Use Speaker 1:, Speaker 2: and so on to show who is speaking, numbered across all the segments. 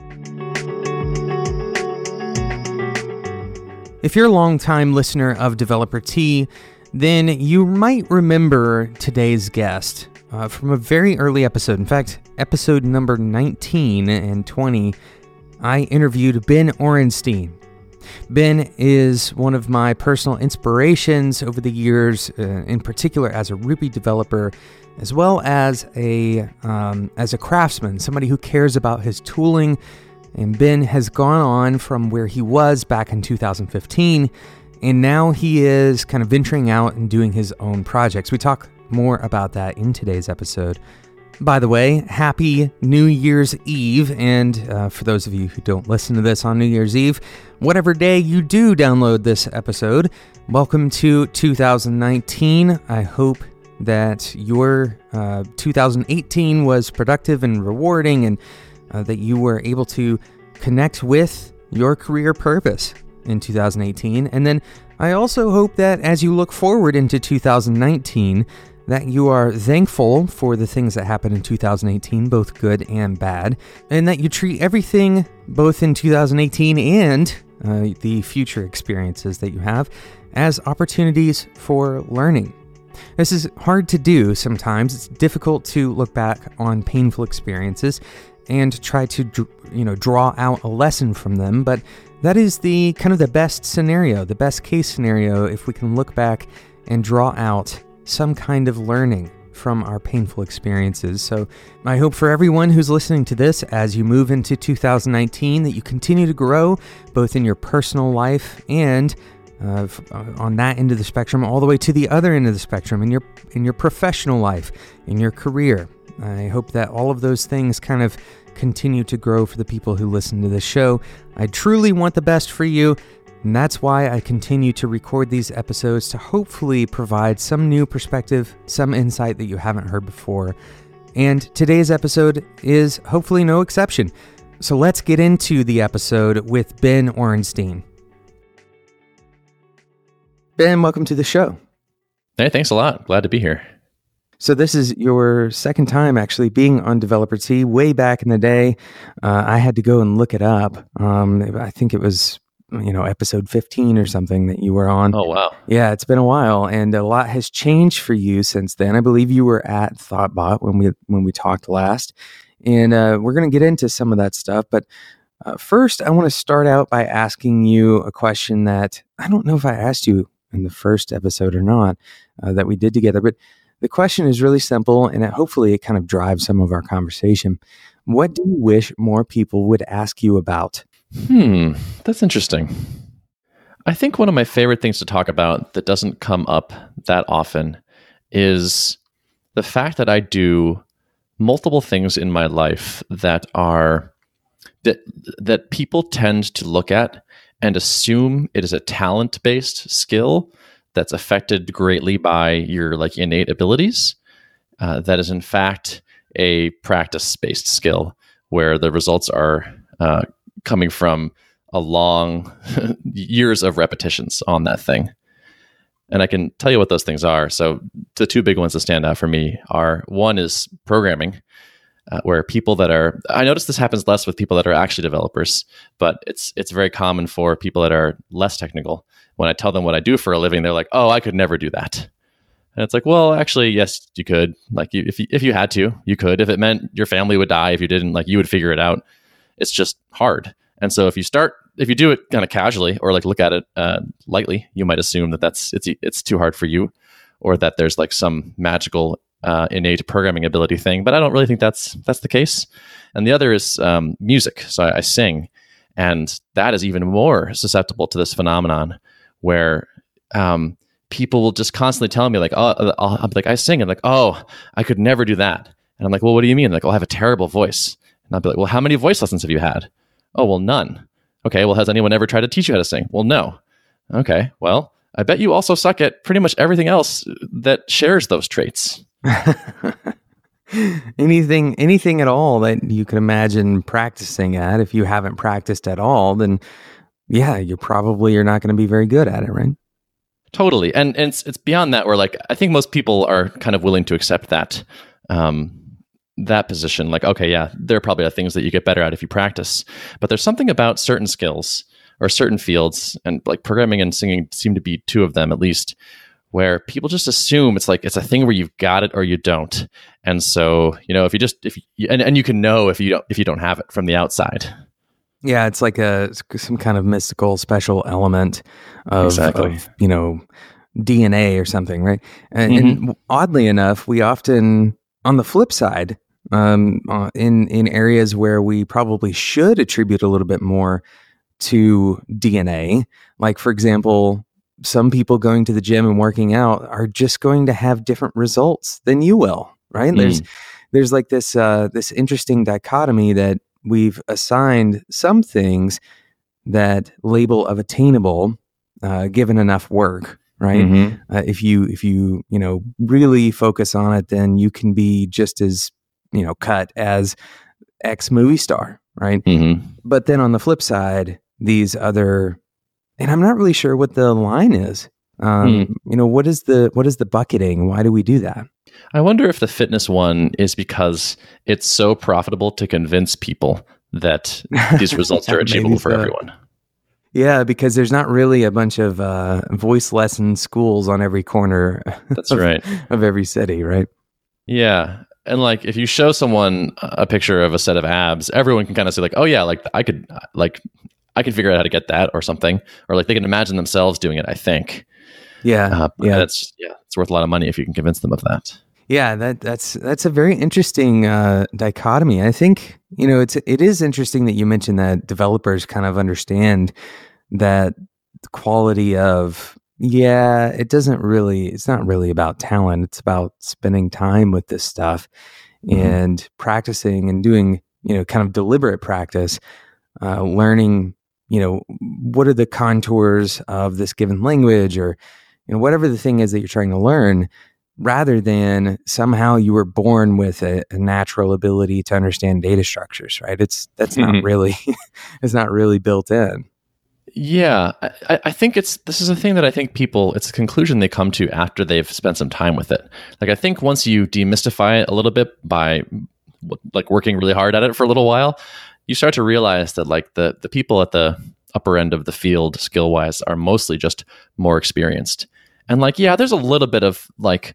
Speaker 1: If you're a longtime listener of Developer Tea, then you might remember today's guest from a very early episode. In fact, episode number 19 and 20, I interviewed Ben Orenstein. Ben is one of my personal inspirations over the years, in particular as a Ruby developer, as well as a craftsman, somebody who cares about his tooling. And Ben has gone on from where he was back in 2015, and now he is kind of venturing out and doing his own projects. We talk more about that in today's episode. By the way, happy New Year's Eve, and for those of you who don't listen to this on New Year's Eve, whatever day you do download this episode, welcome to 2019. I hope that your 2018 was productive and rewarding, and that you were able to connect with your career purpose in 2018. And then I also hope that as you look forward into 2019, that you are thankful for the things that happened in 2018, both good and bad, and that you treat everything, both in 2018 and the future experiences that you have, as opportunities for learning. This is hard to do sometimes. It's difficult to look back on painful experiences and try to, draw out a lesson from them. But that is the kind of the best scenario, the best case scenario, if we can look back and draw out some kind of learning from our painful experiences. So I hope for everyone who's listening to this, as you move into 2019, that you continue to grow both in your personal life and on that end of the spectrum, all the way to the other end of the spectrum in your professional life, in your career. I hope that all of those things kind of continue to grow for the people who listen to this show. I truly want the best for you, and that's why I continue to record these episodes to hopefully provide some new perspective, some insight that you haven't heard before. And today's episode is hopefully no exception. So let's get into the episode with Ben Orenstein. Ben, welcome to the show.
Speaker 2: Hey, thanks a lot. Glad to be here.
Speaker 1: So this is your second time actually being on Developer Tea. Way back in the day, I had to go and look it up. I think it was, episode 15 or something that you were on.
Speaker 2: Oh, wow.
Speaker 1: Yeah, it's been a while, and a lot has changed for you since then. I believe you were at Thoughtbot when we talked last, and we're going to get into some of that stuff. But first, I want to start out by asking you a question that I don't know if I asked you in the first episode or not that we did together, but the question is really simple, and hopefully it kind of drives some of our conversation. What do you wish more people would ask you about?
Speaker 2: That's interesting. I think one of my favorite things to talk about that doesn't come up that often is the fact that I do multiple things in my life that are that people tend to look at and assume it is a talent-based skill that's affected greatly by your innate abilities. That is in fact a practice-based skill where the results are coming from a long years of repetitions on that thing. And I can tell you what those things are. So the two big ones that stand out for me are, one is programming, where people that are, I notice this happens less with people that are actually developers, but it's very common for people that are less technical. When I tell them what I do for a living, they're like, "Oh, I could never do that." And it's like, well, actually, yes, you could. If you had to, you could. If it meant your family would die if you didn't, you would figure it out. It's just hard. And so if you do it kind of casually or look at it lightly, you might assume that it's too hard for you, or that there's some magical innate programming ability thing. But I don't really think that's the case. And the other is music. So I sing, and that is even more susceptible to this phenomenon where people will just constantly tell me I'm like, I sing. I'm like, oh, I could never do that. And I'm like, well, what do you mean? I have a terrible voice. And I'll be like, well, how many voice lessons have you had? Oh, well, none. Okay, well, has anyone ever tried to teach you how to sing? Well, no. Okay, well, I bet you also suck at pretty much everything else that shares those traits.
Speaker 1: Anything at all that you could imagine practicing at. If you haven't practiced at all, then yeah, you're not going to be very good at it, right?
Speaker 2: Totally. And it's beyond that, where I think most people are kind of willing to accept that that position. Like, okay, yeah, there probably are things that you get better at if you practice, but there's something about certain skills or certain fields, and like programming and singing seem to be two of them at least, where people just assume it's like it's a thing where you've got it or you don't. And so, and you can know if you don't have it from the outside.
Speaker 1: Yeah, it's like some kind of mystical special element of,
Speaker 2: Exactly.
Speaker 1: DNA or something, right? And oddly enough, we often, on the flip side, in areas where we probably should attribute a little bit more to DNA, like for example, some people going to the gym and working out are just going to have different results than you will, right? There's like this interesting dichotomy that we've assigned some things that label of attainable, given enough work, right? If you really focus on it, then you can be just as cut as X movie star, right? But then on the flip side, these other, and I'm not really sure what the line is. What is the bucketing? Why do we do that?
Speaker 2: I wonder if the fitness one is because it's so profitable to convince people that these results are achievable for everyone.
Speaker 1: Yeah, because there's not really a bunch of voice lesson schools on every corner.
Speaker 2: That's right.
Speaker 1: Of every city, right?
Speaker 2: Yeah. And like if you show someone a picture of a set of abs, everyone can kind of say like, oh yeah, like I could figure out how to get that or something, or like they can imagine themselves doing it, I think.
Speaker 1: Yeah.
Speaker 2: It's worth a lot of money if you can convince them of that.
Speaker 1: Yeah, that's a very interesting dichotomy. I think it is interesting that you mentioned that developers kind of understand that the quality of it's not really about talent. It's about spending time with this stuff and practicing and doing kind of deliberate practice, learning what are the contours of this given language or whatever the thing is that you're trying to learn, rather than somehow you were born with a natural ability to understand data structures, right? That's not really, it's not really built in.
Speaker 2: Yeah, I think this is a thing that I think people, it's a conclusion they come to after they've spent some time with it. Like I think once you demystify it a little bit by like working really hard at it for a little while, you start to realize that like the people at the upper end of the field skill-wise are mostly just more experienced. And like, yeah, there's a little bit of like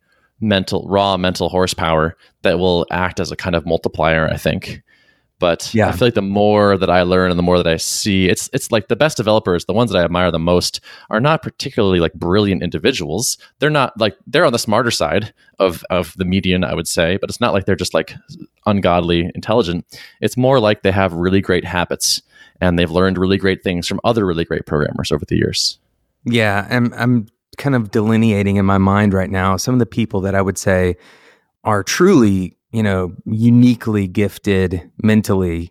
Speaker 2: raw mental horsepower that will act as a kind of multiplier, I think. But I feel like the more that I learn and the more that I see, it's like the best developers, the ones that I admire the most, are not particularly like brilliant individuals. They're not like, they're on the smarter side of the median, I would say, but it's not like they're just like ungodly intelligent. It's more like they have really great habits and they've learned really great things from other really great programmers over the years. Yeah,
Speaker 1: I'm kind of delineating in my mind right now some of the people that I would say are truly uniquely gifted mentally,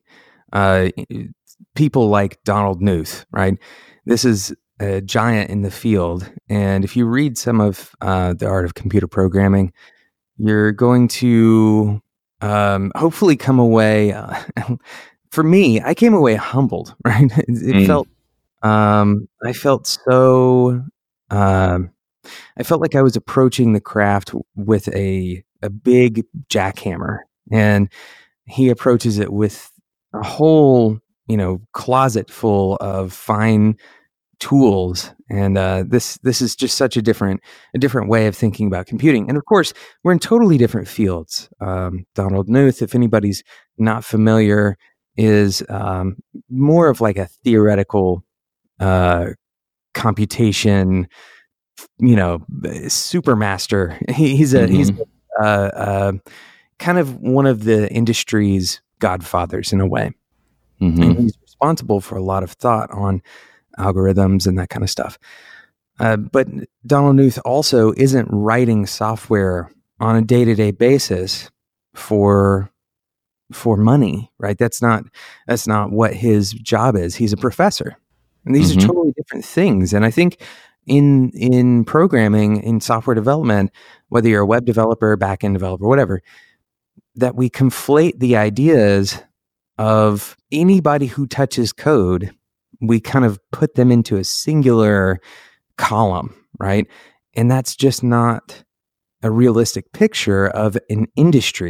Speaker 1: people like Donald Knuth, right? This is a giant in the field. And if you read some of The Art of Computer Programming, you're going to hopefully come away, for me, I came away humbled, right? It felt, I felt like I was approaching the craft with a big jackhammer, and he approaches it with a whole, closet full of fine tools. And this is just such a different way of thinking about computing. And of course, we're in totally different fields. Donald Knuth, if anybody's not familiar, is more of like a theoretical computation, supermaster. He's kind of one of the industry's godfathers in a way. And he's responsible for a lot of thought on algorithms and that kind of stuff. But Donald Knuth also isn't writing software on a day-to-day basis for money, right? That's not what his job is. He's a professor. And these are totally different things. And I think in programming, in software development, whether you're a web developer, backend developer, whatever, that we conflate the ideas of anybody who touches code, we kind of put them into a singular column, right? And that's just not a realistic picture of an industry.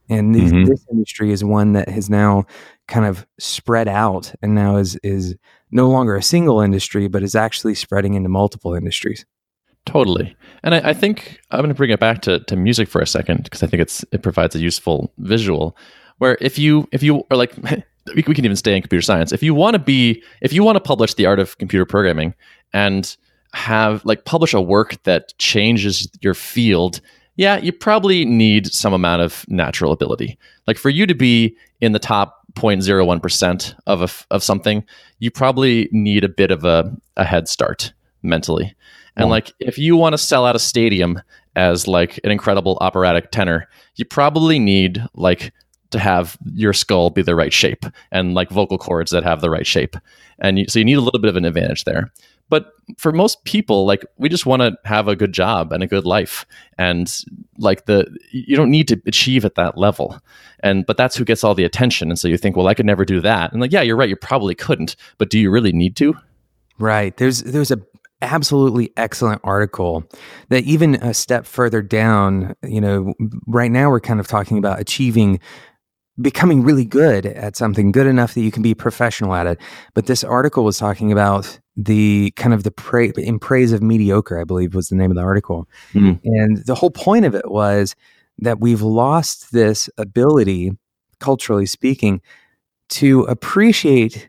Speaker 1: And
Speaker 2: Mhm.
Speaker 1: this industry is one that has now kind of spread out and now is no longer a single industry, but is actually spreading into multiple industries.
Speaker 2: Totally. And I think I'm going to bring it back to music for a second because I think it provides a useful visual where if you are like we can even stay in computer science. If you want to publish the art of computer programming and have like publish a work that changes your field, yeah, you probably need some amount of natural ability. Like for you to be in the top 0.01% of something, you probably need a bit of a head start mentally. And like, if you want to sell out a stadium as like an incredible operatic tenor, you probably need like to have your skull be the right shape and like vocal cords that have the right shape. And so you need a little bit of an advantage there. But for most people, like we just want to have a good job and a good life. And like you don't need to achieve at that level. But that's who gets all the attention. And so you think, well, I could never do that. And like, yeah, you're right. You probably couldn't, but do you really need to?
Speaker 1: Right. There's a absolutely excellent article that even a step further down, right now we're kind of talking about becoming really good at something, good enough that you can be professional at it. But this article was talking about the kind of in praise of mediocre, I believe was the name of the article.
Speaker 2: Mm.
Speaker 1: And the whole point of it was that we've lost this ability, culturally speaking, to appreciate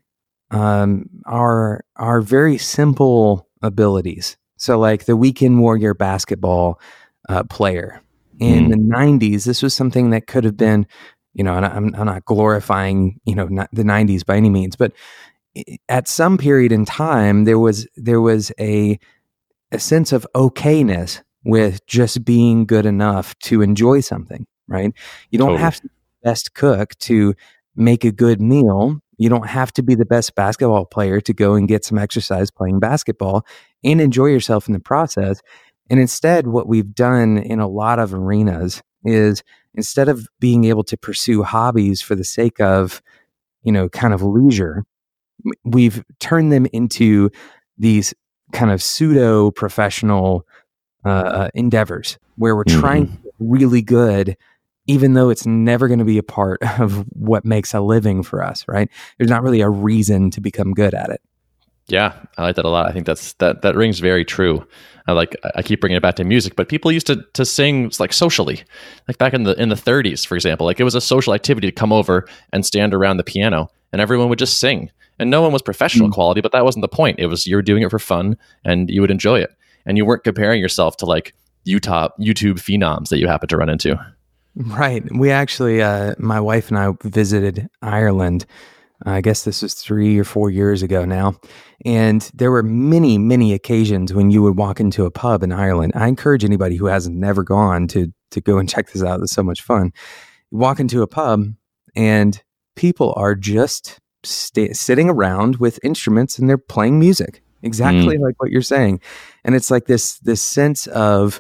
Speaker 1: our very simple abilities. So, like the weekend warrior basketball player in the '90s, this was something that could have been, and I'm not glorifying, not the '90s by any means, but at some period in time, there was a sense of okayness with just being good enough to enjoy something. Right? You don't have to be the best cook to make a good meal. You don't have to be the best basketball player to go and get some exercise playing basketball and enjoy yourself in the process. And instead, what we've done in a lot of arenas is instead of being able to pursue hobbies for the sake of, kind of leisure, we've turned them into these kind of pseudo professional endeavors where we're trying to get really good, even though it's never going to be a part of what makes a living for us, right? There's not really a reason to become good at it.
Speaker 2: Yeah, I like that a lot. I think that rings very true. I keep bringing it back to music, but people used to sing like socially, like back in the 30s, for example. Like it was a social activity to come over and stand around the piano, and everyone would just sing. And no one was professional quality, but that wasn't the point. It was you were doing it for fun, and you would enjoy it, and you weren't comparing yourself to like YouTube phenoms that you happen to run into.
Speaker 1: Right. We actually, my wife and I visited Ireland. I guess this was 3 or 4 years ago now. And there were many, many occasions when you would walk into a pub in Ireland. I encourage anybody who hasn't never gone to go and check this out. It's so much fun. You walk into a pub and people are just sitting around with instruments and they're playing music, exactly like what you're saying. And it's like this sense of,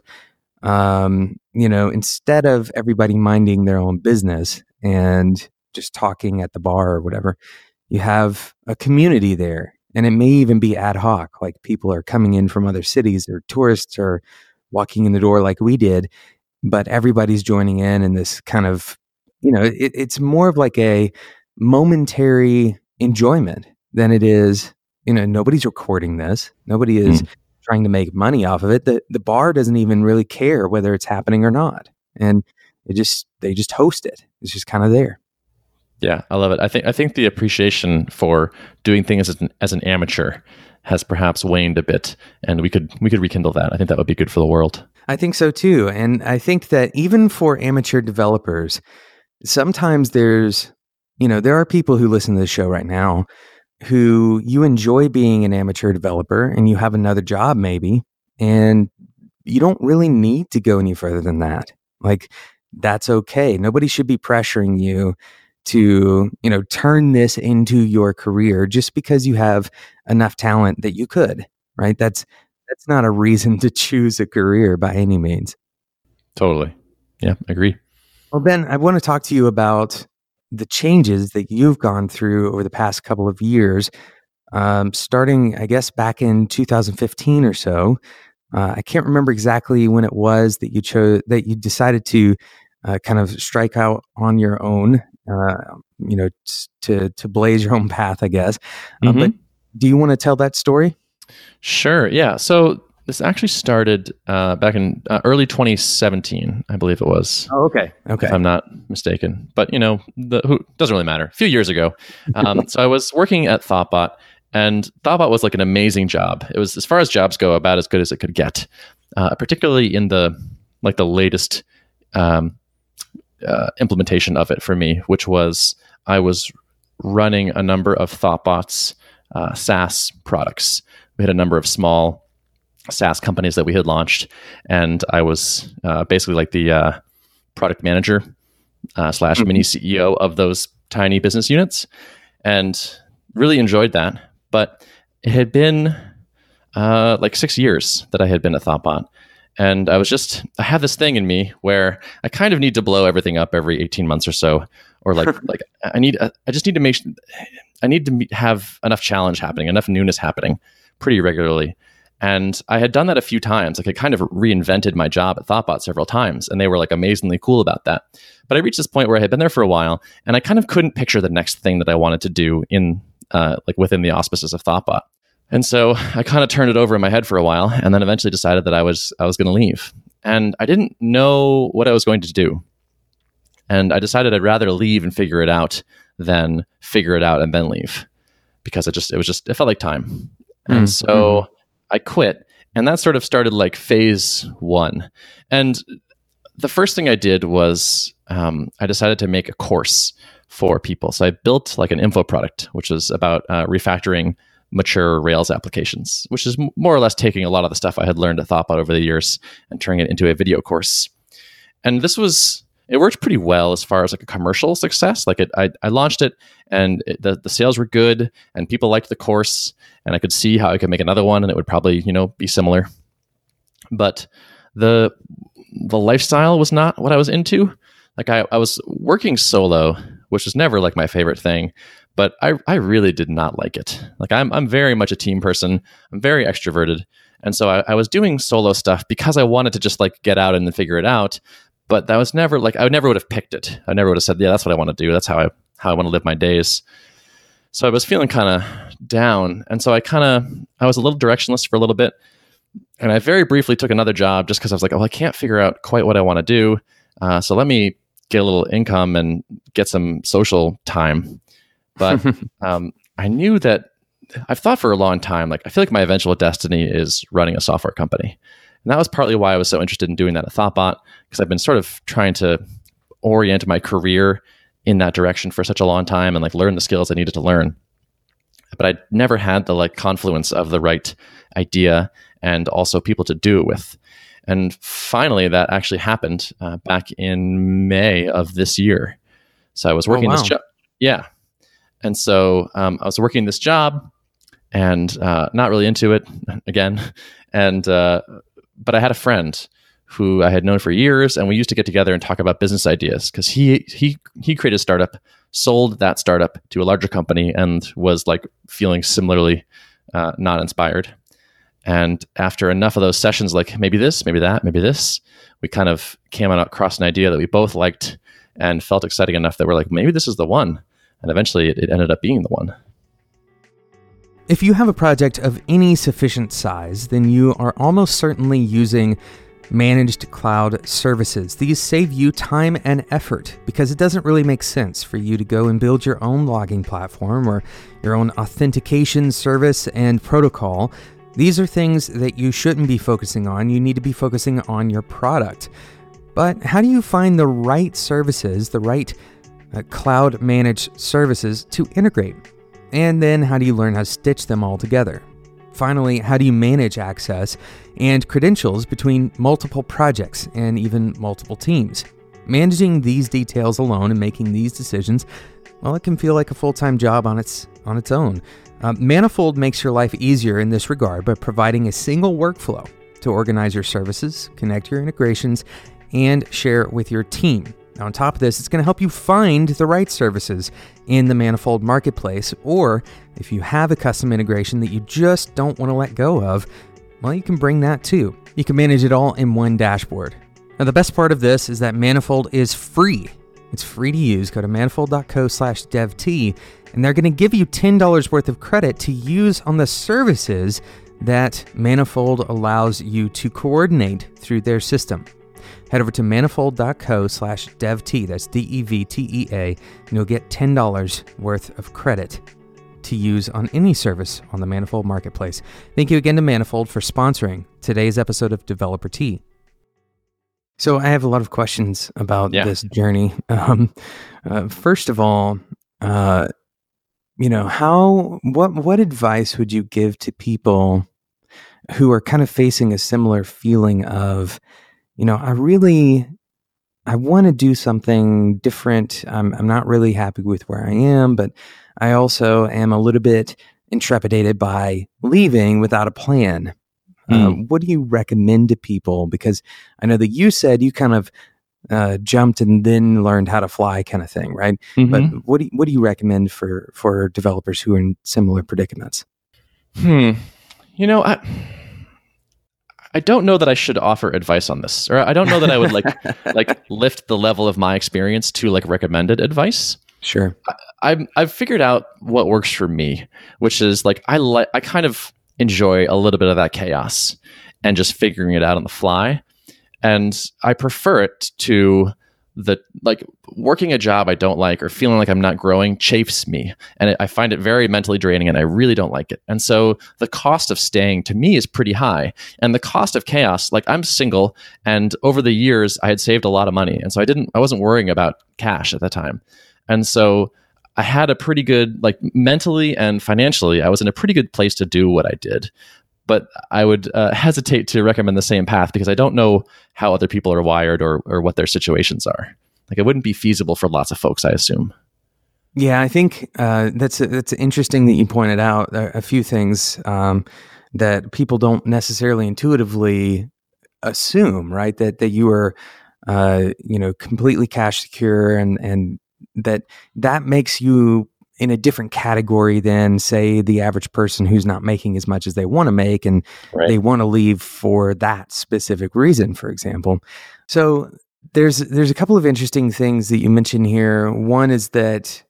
Speaker 1: instead of everybody minding their own business and just talking at the bar or whatever, you have a community there. And it may even be ad hoc, like people are coming in from other cities or tourists are walking in the door like we did, but everybody's joining in this kind of, it's more of like a momentary enjoyment than it is, nobody's recording this. Nobody is trying to make money off of it. The bar doesn't even really care whether it's happening or not. And they just host it. It's just kind of there.
Speaker 2: Yeah, I love it. I think the appreciation for doing things as an amateur has perhaps waned a bit, and we could rekindle that. I think that would be good for the world.
Speaker 1: I think so too. And I think that even for amateur developers, sometimes there are people who listen to this show right now who you enjoy being an amateur developer and you have another job maybe, and you don't really need to go any further than that. Like, that's okay. Nobody should be pressuring you to, turn this into your career just because you have enough talent that you could, right? That's not a reason to choose a career by any means.
Speaker 2: Totally. Yeah, I agree.
Speaker 1: Well, Ben, I want to talk to you about the changes that you've gone through over the past couple of years, starting, I guess, back in 2015 or so. I can't remember exactly when it was that you decided to kind of strike out on your own, to blaze your own path, I guess. But do you want to tell that story?
Speaker 2: Sure. Yeah. So this actually started back in early 2017, I believe it was.
Speaker 1: Oh, okay.
Speaker 2: If I'm not mistaken. But, who doesn't really matter. A few years ago. So I was working at Thoughtbot, and Thoughtbot was like an amazing job. It was, as far as jobs go, about as good as it could get, particularly in the latest implementation of it for me, which was I was running a number of Thoughtbot's SaaS products. We had a number of small SaaS companies that we had launched, and I was basically like the product manager / mini CEO of those tiny business units, and really enjoyed that. But it had been like 6 years that I had been at Thoughtbot, and I had this thing in me where I kind of need to blow everything up every 18 months or so, or I just need to make sure, I need to have enough challenge happening, enough newness happening pretty regularly. And I had done that a few times. Like, I kind of reinvented my job at Thoughtbot several times, and they were like amazingly cool about that. But I reached this point where I had been there for a while, and I kind of couldn't picture the next thing that I wanted to do in within the auspices of Thoughtbot. And so I kind of turned it over in my head for a while, and then eventually decided that I was going to leave. And I didn't know what I was going to do. And I decided I'd rather leave and figure it out than figure it out and then leave, because it felt like time. And so I quit, and that sort of started like phase one. And the first thing I did was I decided to make a course for people. So I built like an info product, which was about refactoring mature Rails applications, which is more or less taking a lot of the stuff I had learned at Thoughtbot over the years and turning it into a video course. And it worked pretty well as far as like a commercial success. Like I launched it, and the sales were good, and people liked the course, and I could see how I could make another one, and it would probably, be similar. But the lifestyle was not what I was into. Like I was working solo, which was never like my favorite thing, but I really did not like it. Like I'm very much a team person. I'm very extroverted. And so I was doing solo stuff because I wanted to just like get out and then figure it out. But that was never like, I never would have picked it. I never would have said, yeah, that's what I want to do. That's how I want to live my days. So I was feeling kind of down. And so I was a little directionless for a little bit. And I very briefly took another job just because I was like, oh, I can't figure out quite what I want to do. So let me get a little income and get some social time. But I knew that I've thought for a long time, like I feel like my eventual destiny is running a software company. And that was partly why I was so interested in doing that at Thoughtbot, because I've been sort of trying to orient my career in that direction for such a long time and like learn the skills I needed to learn. But I never had the like confluence of the right idea and also people to do it with. And finally, that actually happened back in May of this year. So I was working this job. Yeah. And so I was working this job and not really into it again. And but I had a friend who I had known for years, and we used to get together and talk about business ideas, because he created a startup, sold that startup to a larger company, and was like feeling similarly not inspired. And after enough of those sessions, like maybe this, maybe that, maybe this, we kind of came across an idea that we both liked and felt exciting enough that we're like, maybe this is the one. And eventually it ended up being the one.
Speaker 1: If you have a project of any sufficient size, then you are almost certainly using managed cloud services. These save you time and effort, because it doesn't really make sense for you to go and build your own logging platform or your own authentication service and protocol. These are things that you shouldn't be focusing on. You need to be focusing on your product. But how do you find the right services, the right cloud managed services to integrate? And then how do you learn how to stitch them all together? Finally, how do you manage access and credentials between multiple projects and even multiple teams? Managing these details alone and making these decisions, well, it can feel like a full-time job on its own. Manifold makes your life easier in this regard by providing a single workflow to organize your services, connect your integrations, and share with your team. Now, on top of this, it's going to help you find the right services in the Manifold marketplace, or if you have a custom integration that you just don't want to let go of, well, you can bring that too. You can manage it all in one dashboard. Now, the best part of this is that Manifold is free. It's free to use. Go to manifold.co/devt, and they're going to give you $10 worth of credit to use on the services that Manifold allows you to coordinate through their system. Head over to manifold.co/devt, that's DEVTEA, and you'll get $10 worth of credit to use on any service on the Manifold Marketplace. Thank you again to Manifold for sponsoring today's episode of Developer Tea. So I have a lot of questions about this journey. First of all, what advice would you give to people who are kind of facing a similar feeling of, I want to do something different. I'm not really happy with where I am, but I also am a little bit intrepidated by leaving without a plan. What do you recommend to people? Because I know that you said you kind of jumped and then learned how to fly kind of thing, right?
Speaker 2: Mm-hmm.
Speaker 1: But what do you recommend for developers who are in similar predicaments?
Speaker 2: I don't know that I should offer advice on this, or I don't know that I would like lift the level of my experience to like recommended advice.
Speaker 1: Sure.
Speaker 2: I've figured out what works for me, which is like I kind of enjoy a little bit of that chaos and just figuring it out on the fly. And I prefer it to working a job I don't like or feeling like I'm not growing chafes me. And I find it very mentally draining and I really don't like it. And so the cost of staying to me is pretty high. And the cost of chaos, like I'm single and over the years I had saved a lot of money. And so I wasn't worrying about cash at that time. And so I had a pretty good, like mentally and financially, I was in a pretty good place to do what I did. But I would hesitate to recommend the same path because I don't know how other people are wired or what their situations are. Like it wouldn't be feasible for lots of folks, I assume.
Speaker 1: Yeah, I think that's interesting that you pointed out a few things that people don't necessarily intuitively assume, right? That you are, completely cash secure and that makes you in a different category than, say, the average person who's not making as much as they want to make, and they want to leave for that specific reason, for example. So there's a couple of interesting things that you mentioned here. One is that,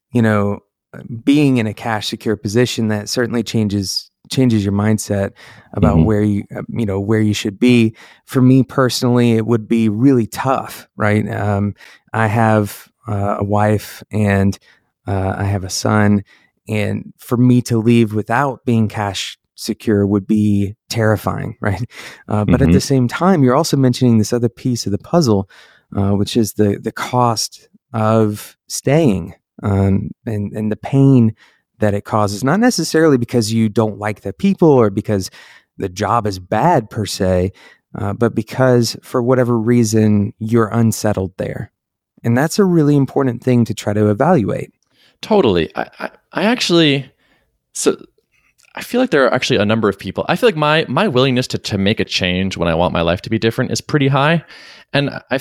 Speaker 1: being in a cash secure position, that certainly changes your mindset about where you should be. For me personally, it would be really tough, right? I have a wife and I have a son, and for me to leave without being cash secure would be terrifying, right? But at the same time, you're also mentioning this other piece of the puzzle, which is the cost of staying and the pain that it causes, not necessarily because you don't like the people or because the job is bad per se, but because for whatever reason, you're unsettled there. And that's a really important thing to try to evaluate.
Speaker 2: Totally. I actually, so I feel like there are actually a number of people. I feel like my willingness to make a change when I want my life to be different is pretty high. And I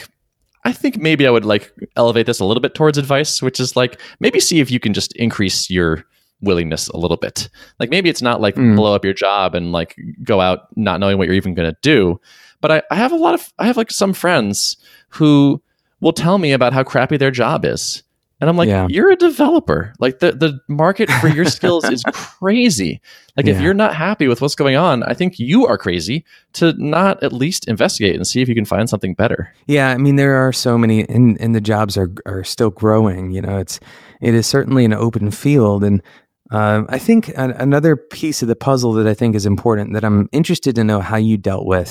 Speaker 2: think maybe I would like elevate this a little bit towards advice, which is like maybe see if you can just increase your willingness a little bit. Like maybe it's not like blow up your job and like go out not knowing what you're even going to do. But I have like some friends who will tell me about how crappy their job is. And I'm like, You're a developer. Like the market for your skills is crazy. Like if you're not happy with what's going on, I think you are crazy to not at least investigate and see if you can find something better.
Speaker 1: Yeah, I mean, there are so many, and the jobs are still growing. It is certainly an open field. And I think another piece of the puzzle that I think is important that I'm interested to know how you dealt with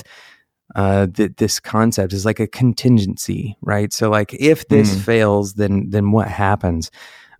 Speaker 1: this concept is like a contingency, right? So like if this fails, then what happens?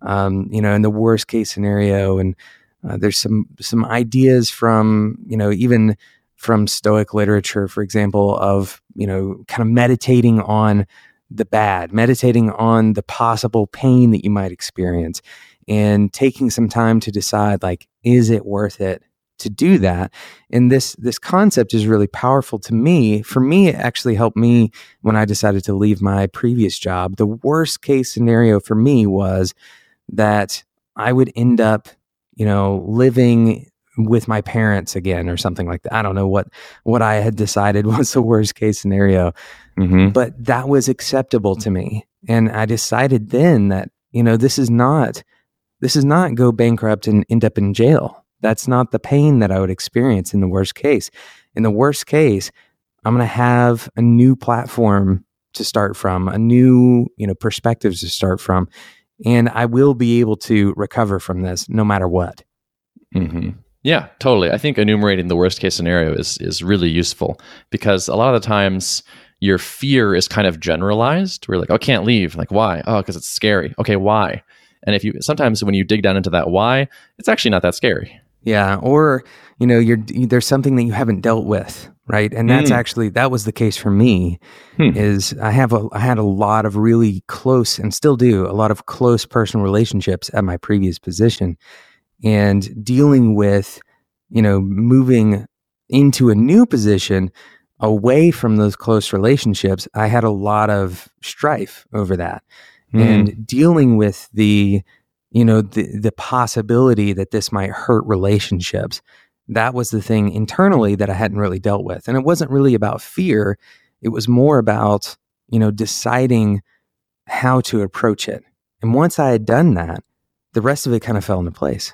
Speaker 1: In the worst case scenario, and there's some ideas from, even from Stoic literature, for example, of, kind of meditating on the bad, meditating on the possible pain that you might experience and taking some time to decide, like, is it worth it to do that? And this concept is really powerful to me. For me, it actually helped me when I decided to leave my previous job. The worst case scenario for me was that I would end up, living with my parents again or something like that. I don't know what I had decided was the worst case scenario.
Speaker 2: Mm-hmm.
Speaker 1: But that was acceptable to me. And I decided then that, this is not go bankrupt and end up in jail. That's not the pain that I would experience in the worst case. In the worst case, I'm going to have a new platform to start from, a new, perspectives to start from, and I will be able to recover from this no matter what.
Speaker 2: Mm-hmm. Yeah, totally. I think enumerating the worst case scenario is really useful, because a lot of the times your fear is kind of generalized. We're like, oh, I can't leave. Like, why? Oh, because it's scary. Okay, why? And sometimes when you dig down into that why, it's actually not that scary.
Speaker 1: Yeah, or there's something that you haven't dealt with, right? And that was the case for me. Is I had a lot of really close, and still do, a lot of close personal relationships at my previous position, and dealing with moving into a new position away from those close relationships, I had a lot of strife over that, and dealing with the possibility that this might hurt relationships. That was the thing internally that I hadn't really dealt with. And it wasn't really about fear. It was more about, deciding how to approach it. And once I had done that, the rest of it kind of fell into place.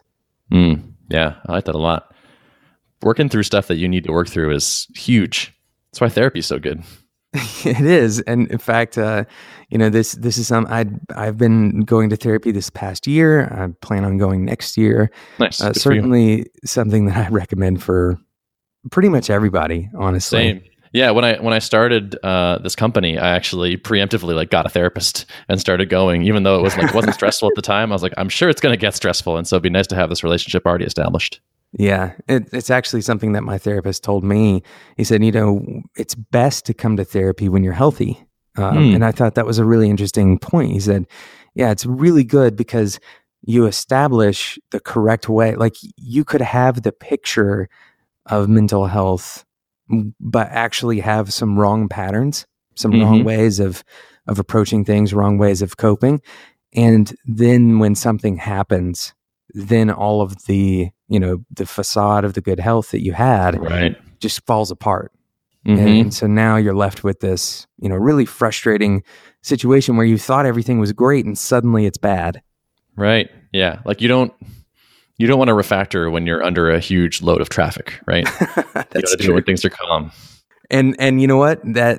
Speaker 2: Yeah, I like that a lot. Working through stuff that you need to work through is huge. That's why therapy is so good.
Speaker 1: It is. And in fact, this is I've been going to therapy this past year. I plan on going next year.
Speaker 2: Nice.
Speaker 1: Certainly something that I recommend for pretty much everybody, honestly.
Speaker 2: Same. Yeah. When I started this company, I actually preemptively got a therapist and started going, even though it wasn't stressful at the time. I was like, I'm sure it's going to get stressful. And so it'd be nice to have this relationship already established.
Speaker 1: Yeah, it's actually something that my therapist told me. He said, it's best to come to therapy when you're healthy. And I thought that was a really interesting point. He said, yeah, it's really good because you establish the correct way. Like, you could have the picture of mental health, but actually have some wrong patterns, some wrong ways of approaching things, wrong ways of coping. And then when something happens, then all of the facade of the good health that you had just falls apart. And so now you're left with this, really frustrating situation where you thought everything was great and suddenly it's bad.
Speaker 2: Right. Yeah. Like you don't want to refactor when you're under a huge load of traffic, right?
Speaker 1: That's
Speaker 2: you got to do it when things are calm.
Speaker 1: And you know what?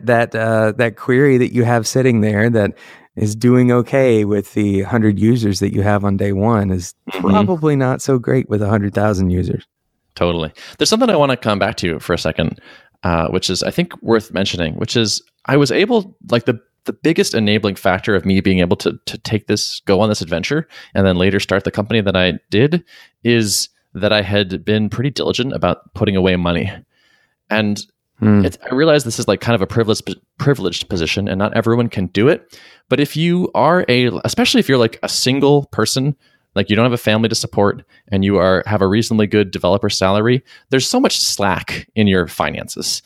Speaker 1: That query that you have sitting there that is doing okay with the 100 users that you have on day one is probably not so great with 100,000 users.
Speaker 2: Totally. There's something I want to come back to for a second, which is I think worth mentioning, which is I was able, the biggest enabling factor of me being able to go on this adventure and then later start the company that I did, is that I had been pretty diligent about putting away money. And I realize this is kind of a privileged position, and not everyone can do it. But if you are especially if you're a single person, you don't have a family to support, and you have a reasonably good developer salary, there's so much slack in your finances.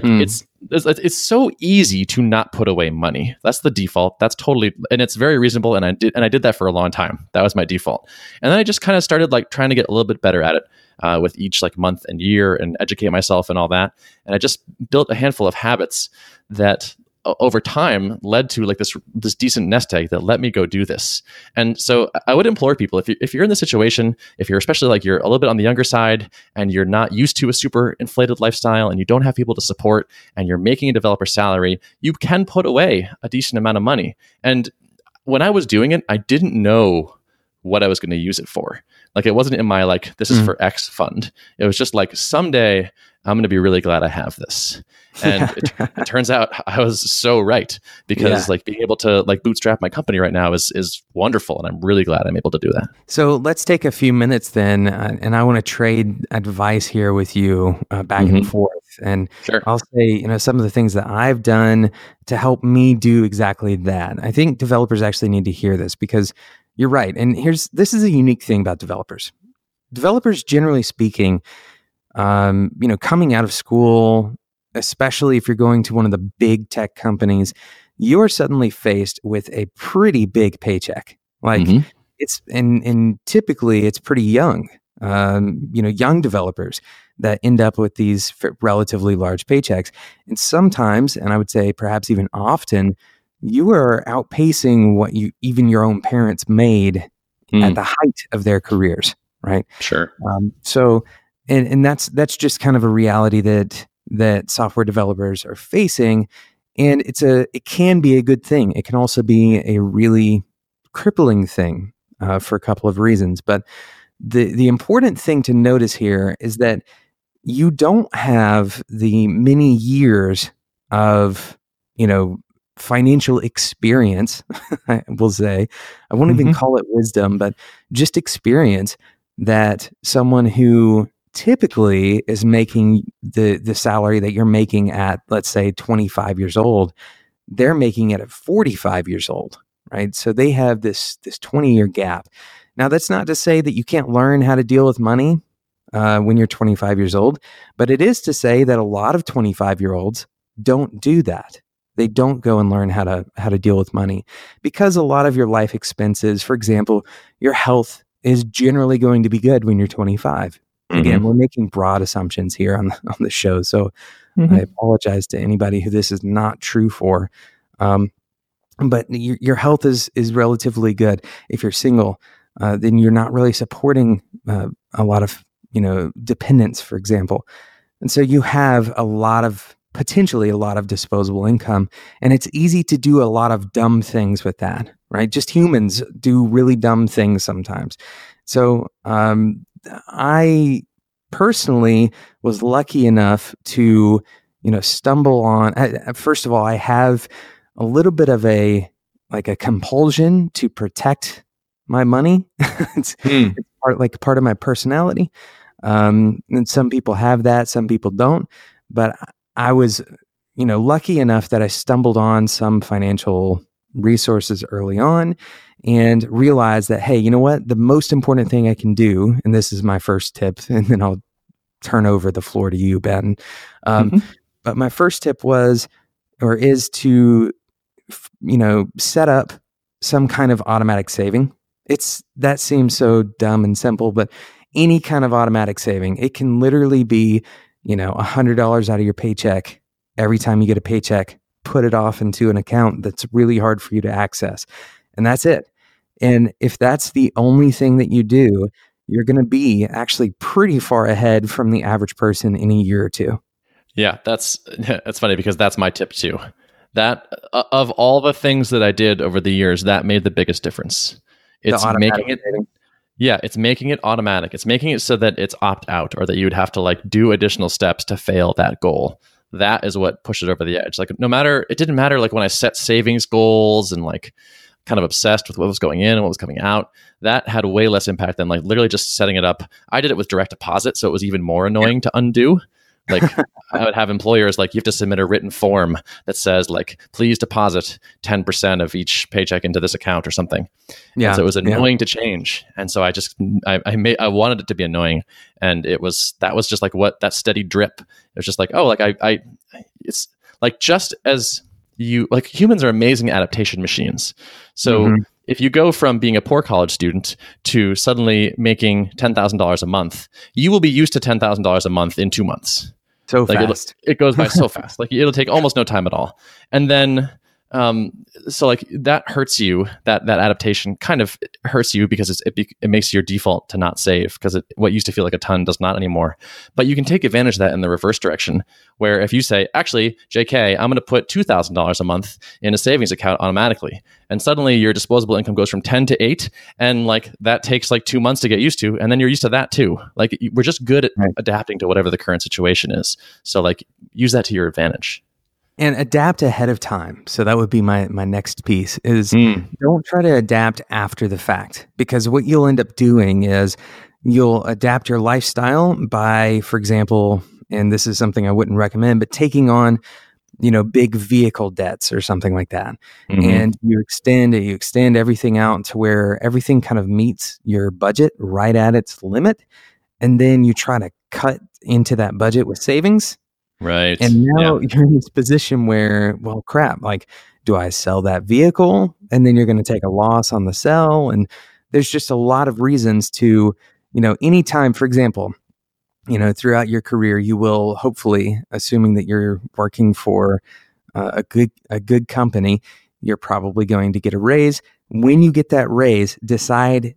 Speaker 2: It's so easy to not put away money. That's the default. That's totally, and it's very reasonable. And I did that for a long time. That was my default. And then I just kind of started trying to get a little bit better at it. With each month and year, and educate myself and all that. And I just built a handful of habits that over time led to this decent nest egg that let me go do this. And so I would implore people, if you're in this situation, if you're especially you're a little bit on the younger side and you're not used to a super inflated lifestyle and you don't have people to support and you're making a developer salary, you can put away a decent amount of money. And when I was doing it, I didn't know what I was going to use it for. It wasn't in my this is for X fund. It was just someday I'm going to be really glad I have this. And it turns out I was so right, because being able to bootstrap my company right now is wonderful, and I'm really glad I'm able to do that.
Speaker 1: So let's take a few minutes then, and I want to trade advice here with you back and forth. And
Speaker 2: sure.
Speaker 1: I'll say, some of the things that I've done to help me do exactly that. I think developers actually need to hear this, because you're right. And this is a unique thing about developers. Developers, generally speaking, coming out of school, especially if you're going to one of the big tech companies, you're suddenly faced with a pretty big paycheck. It's and typically it's pretty young. young developers that end up with these relatively large paychecks. And sometimes, and I would say perhaps even often, you are outpacing what even your own parents made at the height of their careers, right?
Speaker 2: Sure.
Speaker 1: And that's just kind of a reality that software developers are facing, and it can be a good thing. It can also be a really crippling thing for a couple of reasons. But the important thing to notice here is that you don't have the many years of financial experience. I will say, I won't even call it wisdom, but just experience that someone who typically is making the salary that you're making at, let's say, 25 years old, they're making it at 45 years old, right? So they have this 20-year gap. Now, that's not to say that you can't learn how to deal with money when you're 25 years old, but it is to say that a lot of 25-year-olds don't do that. They don't go and learn how to deal with money, because a lot of your life expenses, for example, your health is generally going to be good when you're 25. Again, we're making broad assumptions here on the show, so I apologize to anybody who this is not true for. But your health is relatively good. If you're single, then you're not really supporting a lot of dependents, for example, and so you have potentially a lot of disposable income, and it's easy to do a lot of dumb things with that, right? Just humans do really dumb things sometimes. So I personally was lucky enough to, stumble on. First of all, I have a little bit of a compulsion to protect my money. it's part of my personality, and some people have that, some people don't. But I was, lucky enough that I stumbled on some financial resources early on and realized that, hey, you know what? The most important thing I can do, and this is my first tip, and then I'll turn over the floor to you, Ben. But my first tip is to, set up some kind of automatic saving. That seems so dumb and simple, but any kind of automatic saving, it can literally be, $100 out of your paycheck every time you get a paycheck, put it off into an account that's really hard for you to access. And that's it. And if that's the only thing that you do, you're going to be actually pretty far ahead from the average person in a year or two.
Speaker 2: Yeah, that's funny, because that's my tip too. That of all the things that I did over the years, that made the biggest difference. It's making it saving. Yeah, it's making it automatic. It's making it so that it's opt out, or that you would have to do additional steps to fail that goal. That is what pushed it over the edge. It didn't matter when I set savings goals and kind of obsessed with what was going in and what was coming out. That had way less impact than literally just setting it up. I did it with direct deposit, so it was even more annoying to undo. I would have employers you have to submit a written form that says please deposit 10% of each paycheck into this account or something. Yeah. And so it was annoying to change. And so I wanted it to be annoying. And that was just what that steady drip. It was just it's just as humans are amazing adaptation machines. So if you go from being a poor college student to suddenly making $10,000 a month, you will be used to $10,000 a month in 2 months.
Speaker 1: So fast.
Speaker 2: It goes by so fast. It'll take almost no time at all. And then, that hurts you. That adaptation kind of hurts you, because it makes your default to not save, because what used to feel like a ton does not anymore. But you can take advantage of that in the reverse direction, where if you say, actually, JK, I'm going to put $2,000 a month in a savings account automatically, and suddenly your disposable income goes from 10 to 8, and that takes 2 months to get used to, and then you're used to that too. We're just good at adapting to whatever the current situation is. So use that to your advantage.
Speaker 1: And adapt ahead of time. So that would be my next piece is don't try to adapt after the fact, because what you'll end up doing is you'll adapt your lifestyle by, for example, and this is something I wouldn't recommend, but taking on, big vehicle debts or something like that. And you extend everything out to where everything kind of meets your budget right at its limit. And then you try to cut into that budget with savings.
Speaker 2: Right.
Speaker 1: And now you're in this position where, well, crap, do I sell that vehicle? And then you're going to take a loss on the sell. And there's just a lot of reasons to, anytime, for example, throughout your career, you will hopefully, assuming that you're working for a good company, you're probably going to get a raise. When you get that raise, decide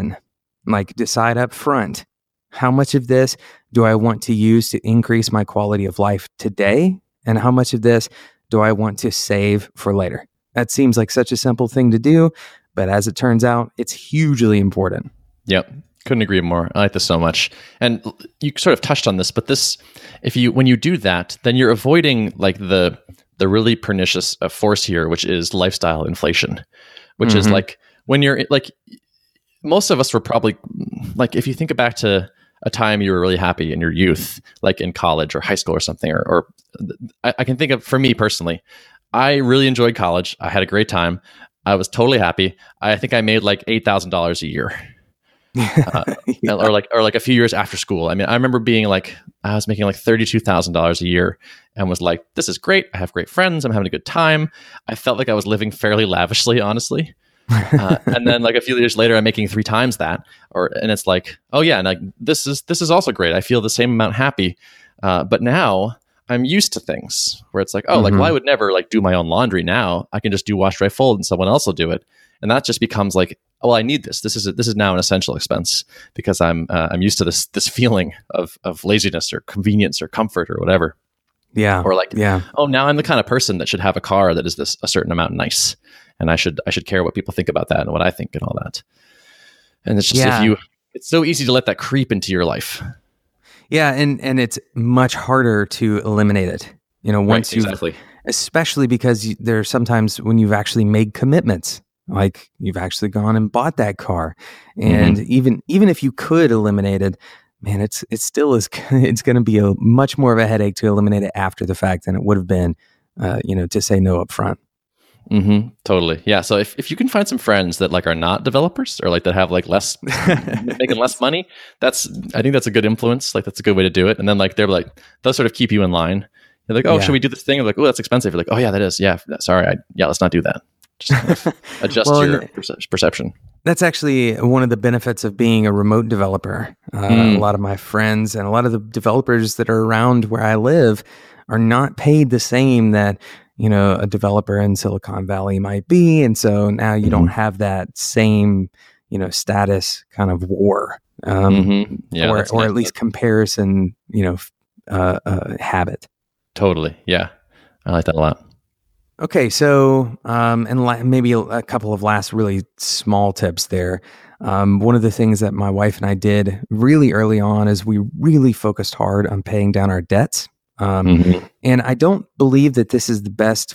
Speaker 1: up front, how much of this do I want to use to increase my quality of life today? And how much of this do I want to save for later? That seems like such a simple thing to do, but as it turns out, it's hugely important.
Speaker 2: Yep. Couldn't agree more. I like this so much. And you sort of touched on this, but when you do that, then you're avoiding like the really pernicious force here, which is lifestyle inflation, which is like when you're like, most of us were probably like, if you think back to a time you were really happy in your youth, like in college or high school or something, or I can think of, for me personally, I really enjoyed college. I had a great time. I was totally happy. I think I made like $8,000 a year. Or like a few years after school. I mean, I remember being like, I was making like $32,000 a year and was like, this is great. I have great friends. I'm having a good time. I felt like I was living fairly lavishly, honestly. And then like a few years later, I'm making 3 times that, and it's like, oh yeah, and like this is also great. I feel the same amount happy, but now I'm used to things where it's like, oh, like, well, I would never like do my own laundry now. I can just do wash, dry, fold, and someone else will do it, and that just becomes like, oh, I need this. This is now an essential expense because I'm used to this feeling of laziness or convenience or comfort or whatever.
Speaker 1: Yeah.
Speaker 2: Or like, oh, now I'm the kind of person that should have a car that is a certain amount nice. And I should care what people think about that and what I think and all that. And it's just it's so easy to let that creep into your life.
Speaker 1: Yeah, and it's much harder to eliminate it. Once
Speaker 2: exactly.
Speaker 1: Especially because there are sometimes when you've actually made commitments, like you've actually gone and bought that car, and even if you could eliminate it, man, it's still it's going to be a much more of a headache to eliminate it after the fact than it would have been, to say no up front.
Speaker 2: Totally. Yeah. So if you can find some friends that like are not developers or like that have like less making less money, I think that's a good influence. Like that's a good way to do it. And then like they'll sort of keep you in line. They're like, oh, should we do this thing? I'm like, oh, that's expensive. You're like, oh yeah, that is. Yeah. Sorry. Let's not do that. Just kind of adjust your perception.
Speaker 1: That's actually one of the benefits of being a remote developer. A lot of my friends and a lot of the developers that are around where I live are not paid the same that a developer in Silicon Valley might be. And so now you don't have that same, status kind of war, or at least comparison, habit.
Speaker 2: Totally. Yeah. I like that a lot.
Speaker 1: Okay. So, maybe a couple of last really small tips there. One of the things that my wife and I did really early on is we really focused hard on paying down our debts. And I don't believe that this is the best,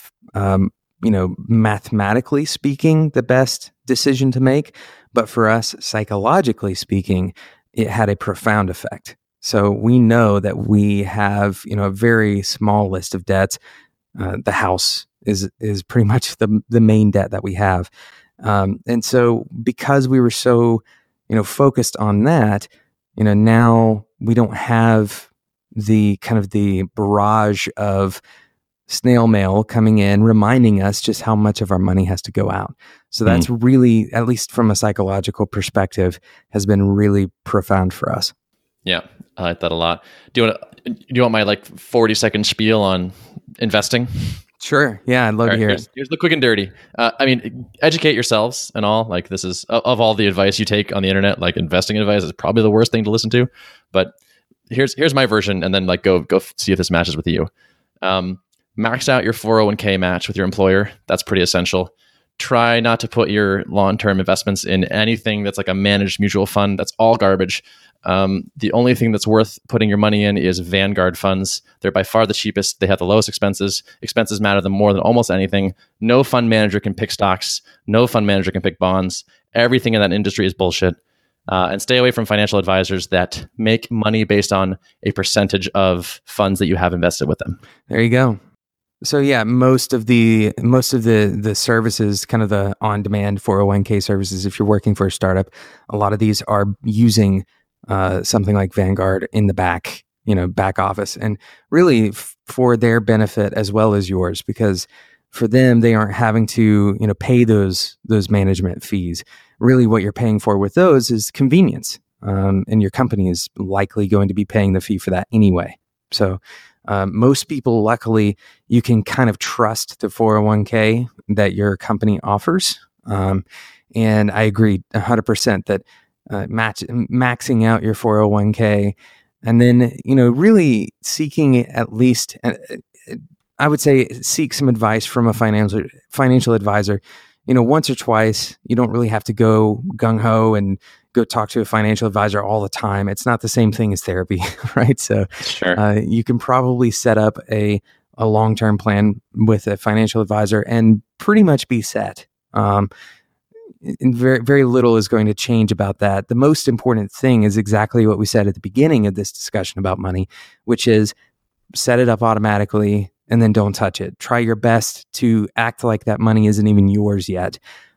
Speaker 1: mathematically speaking, the best decision to make. But for us, psychologically speaking, it had a profound effect. So we know that we have, a very small list of debts. The house is pretty much the main debt that we have. And so because we were so, focused on that, now we don't have the kind of the barrage of snail mail coming in, reminding us just how much of our money has to go out. So that's really, at least from a psychological perspective, has been really profound for us.
Speaker 2: Yeah, I like that a lot. Do you want my like 40-second spiel on investing?
Speaker 1: Sure. Yeah, I'd love to hear it.
Speaker 2: Here's the quick and dirty. Educate yourselves and all. Like this is of all the advice you take on the internet, like investing advice is probably the worst thing to listen to. But here's my version, and then like go see if this matches with you. Max out your 401k match with your employer. That's pretty essential. Try not to put your long-term investments in anything that's like a managed mutual fund. That's all garbage. The only thing that's worth putting your money in is Vanguard funds. They're by far the cheapest. They have the lowest expenses. Expenses matter to them more than almost anything. No fund manager can pick stocks. No fund manager can pick bonds. Everything in that industry is bullshit. And stay away from financial advisors that make money based on a percentage of funds that you have invested with them.
Speaker 1: There you go. So yeah, most of the services, kind of the on-demand 401k services, if you're working for a startup, a lot of these are using something like Vanguard in the back office, and really for their benefit as well as yours, because for them, they aren't having to, pay those management fees. Really what you're paying for with those is convenience. and your company is likely going to be paying the fee for that anyway. So most people, luckily, you can kind of trust the 401k that your company offers. And I agree 100% that maxing out your 401k and then, really seeking at least, I would say, seek some advice from a financial advisor. Once or twice. You don't really have to go gung-ho and go talk to a financial advisor all the time. It's not the same thing as therapy, right? So
Speaker 2: Sure.
Speaker 1: You can probably set up a long-term plan with a financial advisor and pretty much be set. And very, very little is going to change about that. The most important thing is exactly what we said at the beginning of this discussion about money, which is set it up automatically and then don't touch it. Try your best to act like that money isn't even yours yet,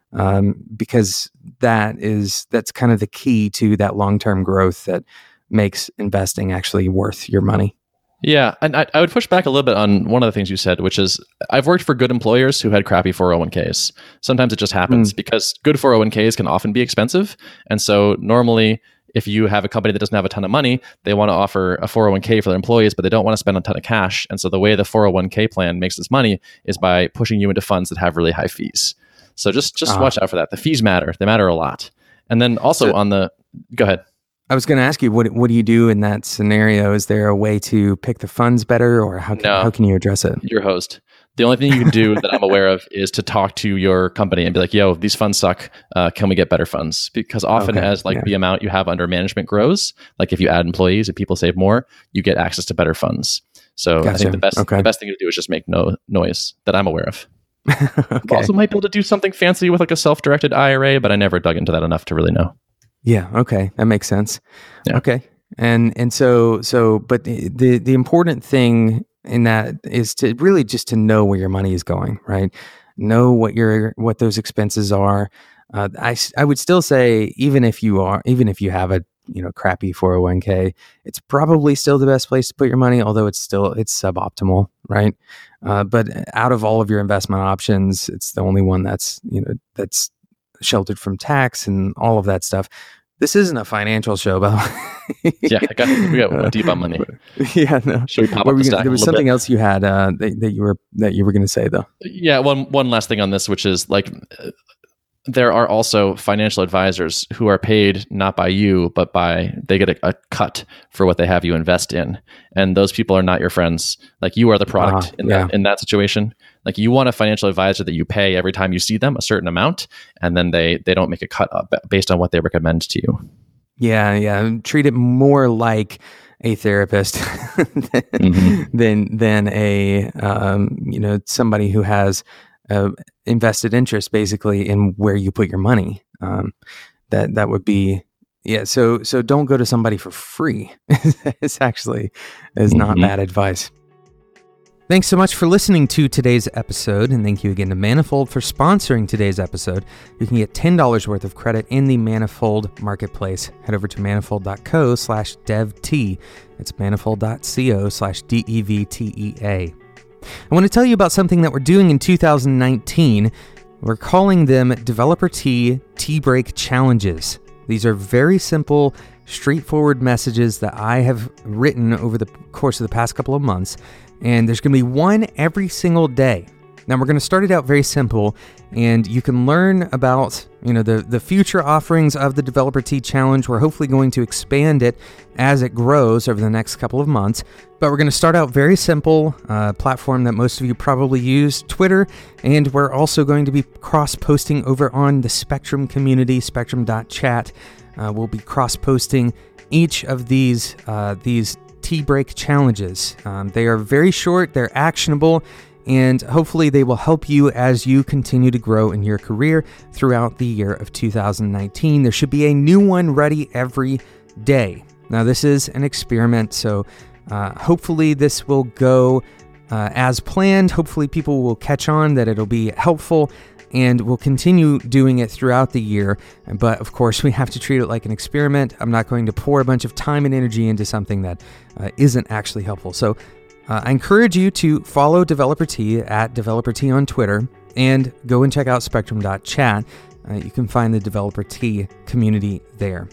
Speaker 1: because that's kind of the key to that long-term growth that makes investing actually worth your money.
Speaker 2: Yeah, and I would push back a little bit on one of the things you said, which is I've worked for good employers who had crappy 401ks. Sometimes it just happens because good 401ks can often be expensive. And so normally, if you have a company that doesn't have a ton of money, they want to offer a 401k for their employees, but they don't want to spend a ton of cash. And so the way the 401k plan makes this money is by pushing you into funds that have really high fees. So just watch out for that. The fees matter. They matter a lot. And then also go ahead.
Speaker 1: I was going to ask you, what do you do in that scenario? Is there a way to pick the funds better, or how can you address it?
Speaker 2: Your host. The only thing you can do that I'm aware of is to talk to your company and be like, yo, these funds suck. Can we get better funds? Because often the amount you have under management grows, like if you add employees and people save more, you get access to better funds. So gotcha. I think the best thing to do is just make no noise that I'm aware of. Okay. Also might be able to do something fancy with like a self-directed IRA, but I never dug into that enough to really know.
Speaker 1: Yeah. Okay. That makes sense.
Speaker 2: Yeah.
Speaker 1: Okay. And so, but the important thing in that is to really just to know where your money is going, right? Know what those expenses are. I would still say, even if you have a crappy 401k, it's probably still the best place to put your money, although it's suboptimal, right? But out of all of your investment options, it's the only one that's sheltered from tax and all of that stuff. This isn't a financial show, by the way.
Speaker 2: Yeah, we got deep on money.
Speaker 1: Yeah, no.
Speaker 2: Should we pop up the stack?
Speaker 1: There was something else you had that you were going to say, though.
Speaker 2: Yeah, one last thing on this, which is like there are also financial advisors who are paid not by you, but they get a cut for what they have you invest in, and those people are not your friends. Like you are the product in that situation. Like you want a financial advisor that you pay every time you see them a certain amount, and then they don't make a cut up based on what they recommend to you.
Speaker 1: Yeah. Treat it more like a therapist than a somebody who has invested interest basically in where you put your money. That would be So don't go to somebody for free. It's actually not bad advice. Thanks so much for listening to today's episode, and thank you again to Manifold for sponsoring today's episode. You can get $10 worth of credit in the Manifold Marketplace. Head over to manifold.co/devt. It's manifold.co/DEVTEA. I want to tell you about something that we're doing in 2019. We're calling them Developer Tea Break Challenges. These are very simple, straightforward messages that I have written over the course of the past couple of months. And there's going to be one every single day. Now, we're going to start it out very simple, and you can learn about the future offerings of the Developer Tea Challenge. We're hopefully going to expand it as it grows over the next couple of months. But we're going to start out very simple, platform that most of you probably use, Twitter, and we're also going to be cross-posting over on the Spectrum community, spectrum.chat. We'll be cross-posting each of these tea break challenges. They are very short, they're actionable, and hopefully they will help you as you continue to grow in your career throughout the year of 2019. There should be a new one ready every day. Now, this is an experiment, so hopefully this will go as planned. Hopefully people will catch on that it'll be helpful, and we'll continue doing it throughout the year. But of course, we have to treat it like an experiment. I'm not going to pour a bunch of time and energy into something that isn't actually helpful. So I encourage you to follow Developer Tea at Developer Tea on Twitter, and go and check out spectrum.chat. You can find the Developer Tea community there.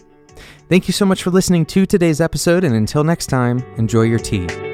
Speaker 1: Thank you so much for listening to today's episode, and until next time, enjoy your tea.